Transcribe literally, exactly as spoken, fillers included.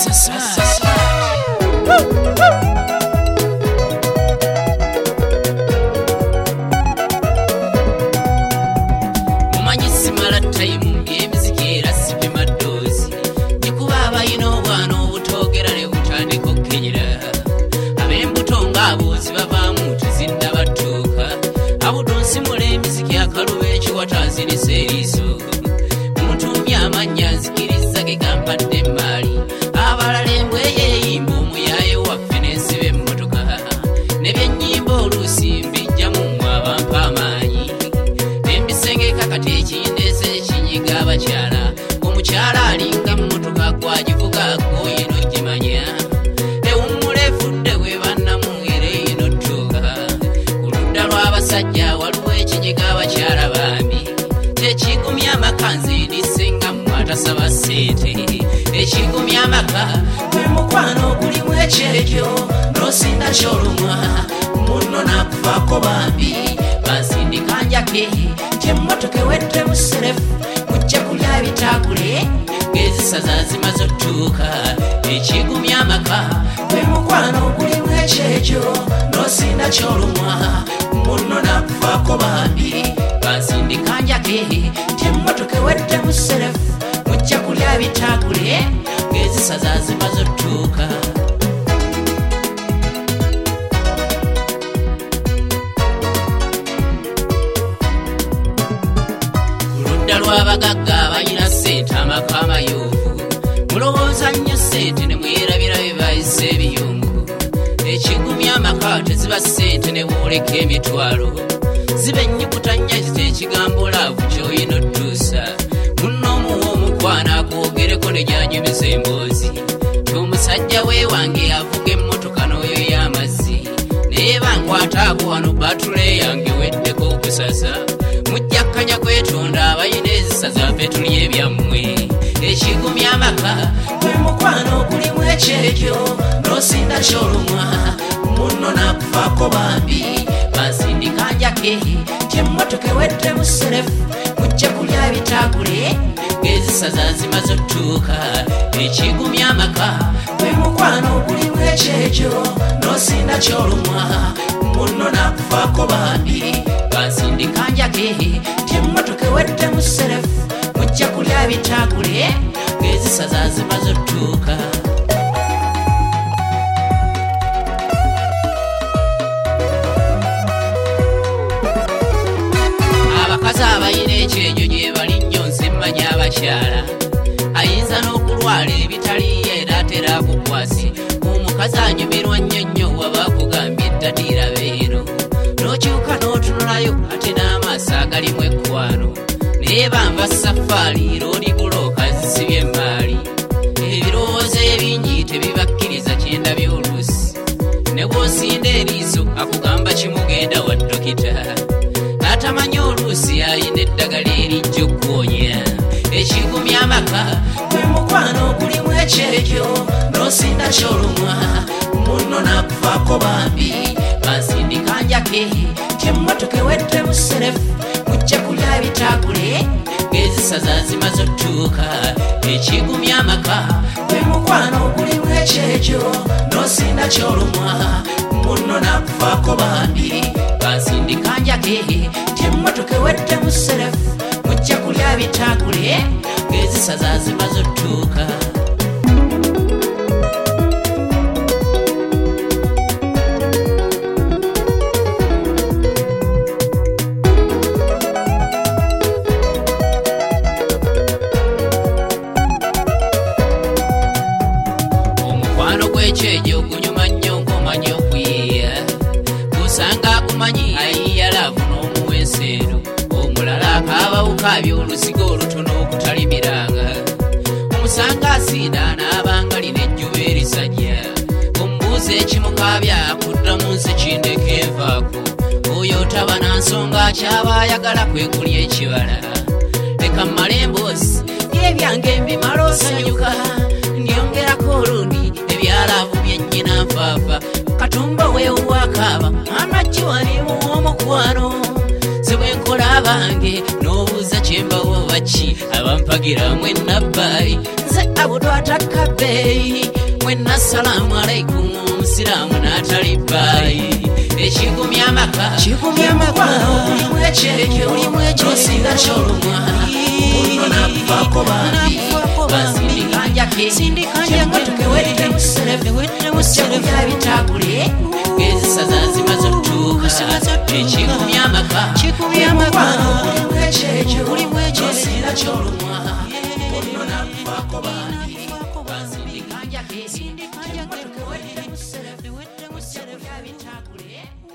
Mumanyisi mala time emiziki era sipe madozi Jikubaba ino bwano butogera ne butandiko kenyera Abembuto ngabo zibavamu tuzinda batuka Abudonsi mule emiziki akalube ekiwatazini seriso Muntu myamanya zikiriza gegampadde mali Abalala embwe yeyimba omuyaye waffe n'ensiba emmotoka Nebyennyimba oluusi mbijjamu mmwe abampa amaanyi Embisengeka kati ekindese ekinyiga abakyala Omukyala alinga mmotoka gwagivuga goyino gimanya Ewummula efudde we bannamu era eyino ttuuka Ku ludda lw'abasajja waliwo ekinyiga abakyala bambi Tekigumya amaka nze ndisenga mmwe atasaba ssente Ekigumya amaka gwe mukwano gulimu ekyekyo n'osinda ky'olumwa munno n'akufaako bambi bansindika njake nti emmotoka ewedde muserefu mujja kulya bitakule ng'ezisaza zimaze ottuuka Ekigumya amaka gwe mukwano gulimu ekyekyo n'osinda ky'olumwa munno n'akufaako bambi bansindika njake nti emmotoka ewedde muserefu mujja kulya bitakule ng'ezisaza zimaze ottuuka Kuludda lw'abagagga abalina ssente amaka amayuvu mulowooza nnyo ssente ne mwerabira bye bayise ebiyungu Ekigumya amaka teziba ssente ne booleka emitwalo ziba ennyukuta nnya zita ekigambo laavu ky'oyina ottuusa munno omuwa omukwana akwogereko ne gyanyumiza emboozi Omusajja we wange avuga emmotoka n'oyo y'amazzi naye bankwataako wano batule yange weddeko okusasa mujja kkanya kwetonda abayina ezisaza ffe tulya ebyammwe Ekigumya amaka gwe mukwano gulimu ekyekyo n'osinda ky'olumwa munno n'akufaako bambi bansindika njake nti emmotoka ewedde muserefu mujja kulya bitakule ng'ezisaza zimaze ottuuka Ekigumya amaka gwe mukwano gulimu ekyekyo n'osinda ky'olumwa munno n'akufaako bambi bansindika njake nti emmotoka ewedde muserefu mujja kulya bitakule ng'ezisaza zimaze ottuuka Abakazi abayina ekyejo gye bali nnyo nze mmanya abakyala ayinza n'okulwala ebitaliye era atera akukwasi omukazi anyumirwa nnyo nnyo waba akugambye eddadiira beero n'okyuka n'otunulayo ate n'amaaso agalimu ekkwano naye bamba safaali roodi bulooka zisibye emmaali ebirowoozo ebingi tebibakkiriza kyendabya oluusi ne bw'osinda eriiso akugamba kimugenda wa dokita n'atamanyi oluusi ayina eddagala erijja okwonya Ekigumya amaka gwe mukwano gulimu ekyekyo n'osinda ky'olumwa munno n'akufaako bambi bansindika njake nti emmotoka ewedde muserefu mujja kulya bitakule ng'ezisaza zimaze ottuuka Ekigumya amaka gwe mukwano gulimu ekyekyo n'osinda ky'olumwa munno n'akufaako bambi bansindika njake nti emmotoka ewedde muserefu mujja kulya bitakule ng'ezisaza zimaze ottuuka Omukwano gw'ekyejo gunyuma nnyo ng'omanyi okuyiiya gusanga akumanyi ayiiya laavu n'omuwa enseero omulala akaabawukabya olusigo olutono okutalimiranga omusanga asiida n'abangalina ejjuba erisajja omubuuza ekimukaabya akuddamu nsi kindeka envaako oyo taba na nsonga akyaba ayagala kwekulya ekibala leka mmala emboozi y'ebyange mbimala osanyuka ndyongerako olundi ebyalaavu byennyina nfaafa katumba weewakaaba amaggi walimu omukwano sebwenkola abange n'obuuza kyembawo baki abampagiramu ennabbali nze abudwa atakka bbeeyi mwenna assalamu alaikum omusiraamu n'atalibaayi ekigumya amaka kigumya amaka olimu ekyejo olimu ekyosinga kyolumwa olino nakufaako bambi basindikanja sindikanja nga tukewedde musereve muserevya bitakule gezisaza zimaze otuuka ekigumya amaka kigumya amaka olimu ekyejo olimu ekyosinga kyolumwa olino nakufaako bambi basindikanja sindikanja nga tukewedde musereve muserevya bitakule